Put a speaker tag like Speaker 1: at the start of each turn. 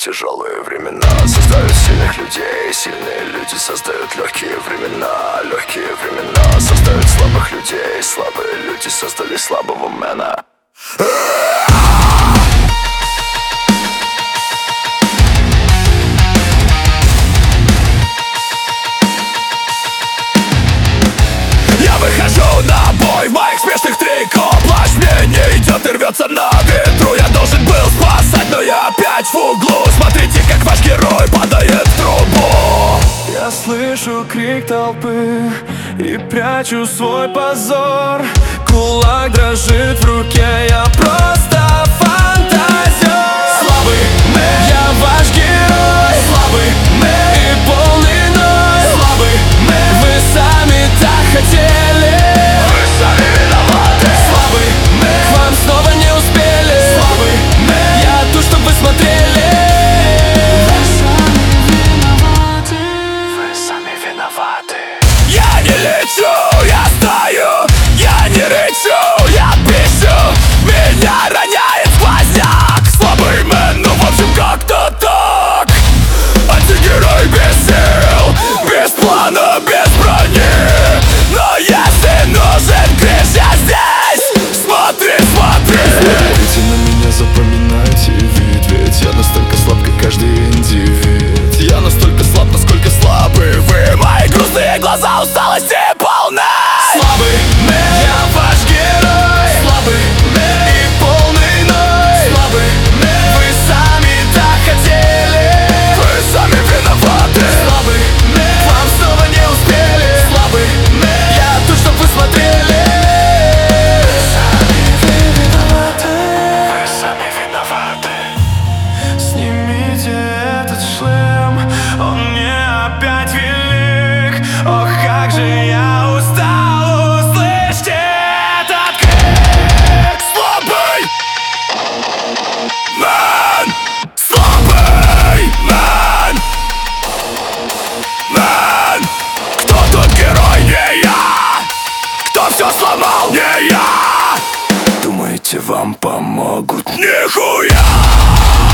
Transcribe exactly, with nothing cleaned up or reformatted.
Speaker 1: тяжелые времена создают сильных людей, сильные люди создают легкие времена. Легкие времена создают слабых людей, слабые люди создали слабого мэна. Я выхожу на бой в моих смешных трико. Плащ мне не идет и рвется на ветру. Я должен был спасать, но я опять в углу. Смотрите, как ваш герой падает в трубу.
Speaker 2: Я слышу крик толпы и прячу свой позор. Кулак дрожит в руке, я просто фантазер. Слабый мэр, я ваш герой. Слабый мэр и полный ноль. Слабый мэр, вы сами так хотели.
Speaker 1: Вы сами виноваты.
Speaker 2: Слабый мэр, к вам снова не успели. Слабый мэр, я тут, чтоб вы смотрели.
Speaker 1: Вы сами виноваты. Я не лечу, я стою. Я не рычу, я пищу. Меня роняет сквозняк. Слабый мэн, ну в общем как-то так. Антигерой без сил, без плана, без брони. Но если нужен криш, я здесь. Смотри, смотри.
Speaker 2: Смотрите на меня, запоминайте вид. Ведь я настолько слаб, как каждый индивид.
Speaker 1: Я настолько слаб, насколько слабы вы. Мои грустные глаза усталости полны.
Speaker 2: Слабый мэр, я ваш герой. Слабый мэр и полный ноль. Слабый мэр, вы сами так хотели.
Speaker 1: Вы сами виноваты.
Speaker 2: Слабый мэр, к вам снова не успели. Слабый мэр, я тут, чтоб вы смотрели.
Speaker 1: Вы сами виноваты. Вы сами виноваты.
Speaker 2: Снимите этот шлем, он мне опять велик. Ох, как же я устал, услышьте этот крик.
Speaker 1: Слабый мэн. Слабый мэн. Мэн. Кто тут герой? Не я. Кто все сломал? Не я. Думаете, вам помогут? Нихуя.